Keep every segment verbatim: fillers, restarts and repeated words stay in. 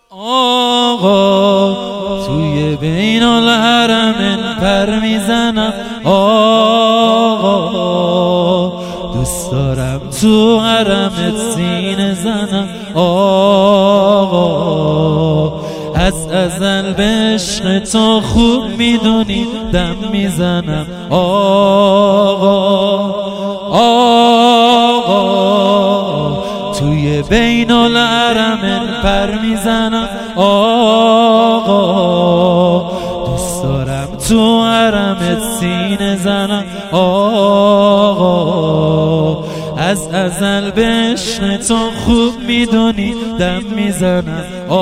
آقا توی بین الحرمین پر میزنم، آقا دوست دارم تو حرمت سینه زنم، آقا از ازل به عشق تو خوب میدونی دم میزنم، آقا آقا توی بین الحرمین پر میزنم، آقا دوست دارم تو حرمت سینه زنم، آقا از ازل به عشق تو خوب میدونی دم میزنم،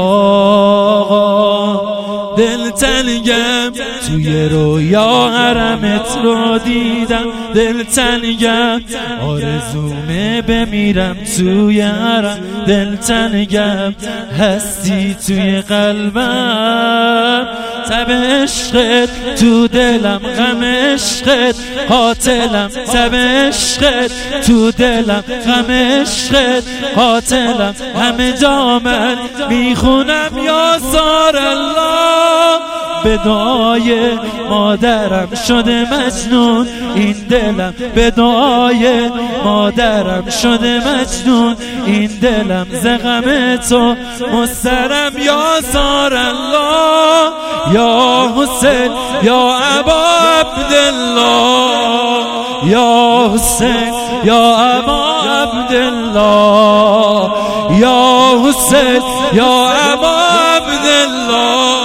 آقا دل تنگم توی رویا حرمت رو دیدم، دل تنگم آرزومه بمیرم توی حرم، دل تنگم هستی توی قلبم، تب عشقت تو دلم، غم عشقت قاتلم، تب عشقت تو دلم، غم عشقت قاتلم، همه جا من میخونم یا سار الله، به دعای مادرم شده مجنون این دلم، به دعای مادرم شده مجنون این دلم، ز غم تو مضطرم یا سار الله، یا حسین یا ابا عبدالله، یا حسین یا ابا عبدالله، یا حسین یا ابا عبدالله،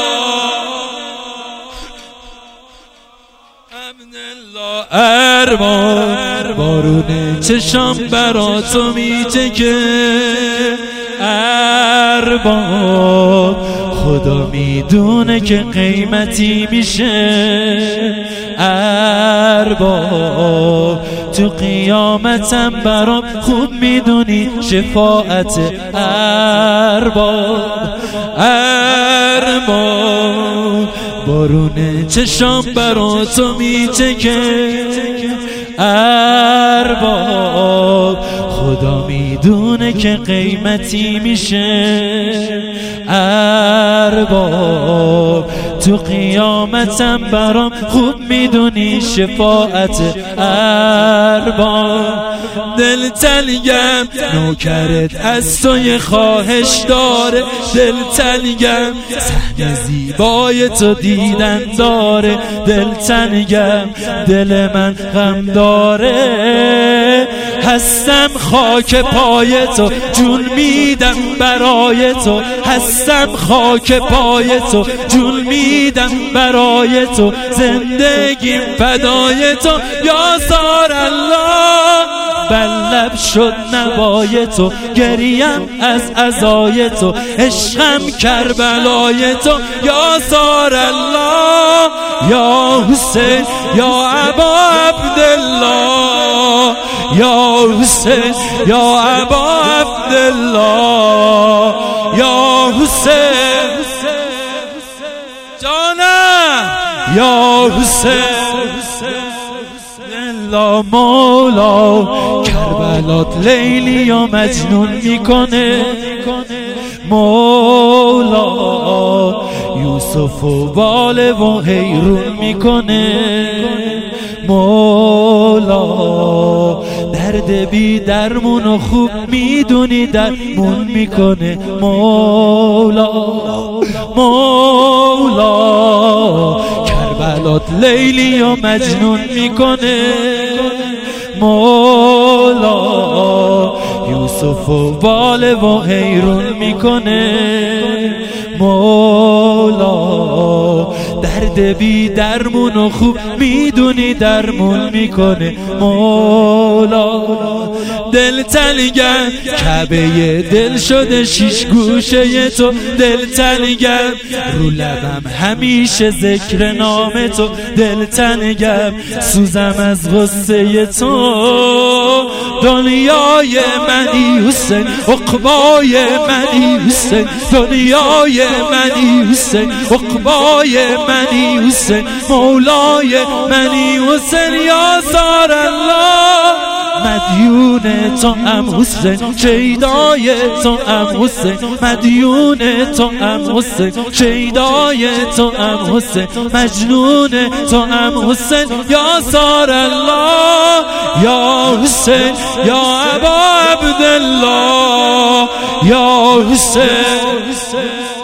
ارباب بارون چشام برا تو میچکه، ارباب خدا میدونه که قیمتی میشه، ارباب تو قیامتم برام خوب میدونی شفاعت، ارباب ارباب بارون چشام برا تو میچکه، ارباب خدا میدونه که قیمتی میشه، ارباب تو قیامتم برام خوب میدونی شفاعت، ارباب دل تنگم نوکرت از تو یه خواهش داره، دل تنگم صحنه زیبای تو دیدن داره، دل تنگم دل من غم داره، هستم خاک پای تو جون میدم برای تو، هستم خاک پای تو جون میدم برای تو، زندگیم فدای تو یا سار الله، بلب شد نوای تو گریم از عزای تو، عشقم کربلای تو یا سار الله، یا حسین یا ابا عبدالله، یا حسین یا ابا عبدالله، یا حسین جانم یا حسین لا مولا، کربلات لیلی و مجنون میکنه، مولا یوسف و باله و حیرون میکنه، مولا درد بی درمون و خوب میدونی درمون میکنه، مولا مولا کربلات لیلی و مجنون میکنه، مولا یوسف و باله و حیرون میکنه، مولا درد بی درمون و خوب میدونی درمون میکنه، مولا دل تنگم کعبه دل شده شیش گوشه تو، دل تنگم رو لبم همیشه ذکر نام تو، دل تنگم سوزم از غصه تو، دنیای منی حسین عقبای منی حسین، دنیای منی حسین عقبای منی حسین، مولای منی حسین یا سار الله، مدیون تو ام حسین، شیدای تو ام حسین، مدیون تو ام حسین، شیدای تو ام حسین، مجنون تو ام حسین. یا سار الله یا حسین یا ابا عبدالله یا حسین.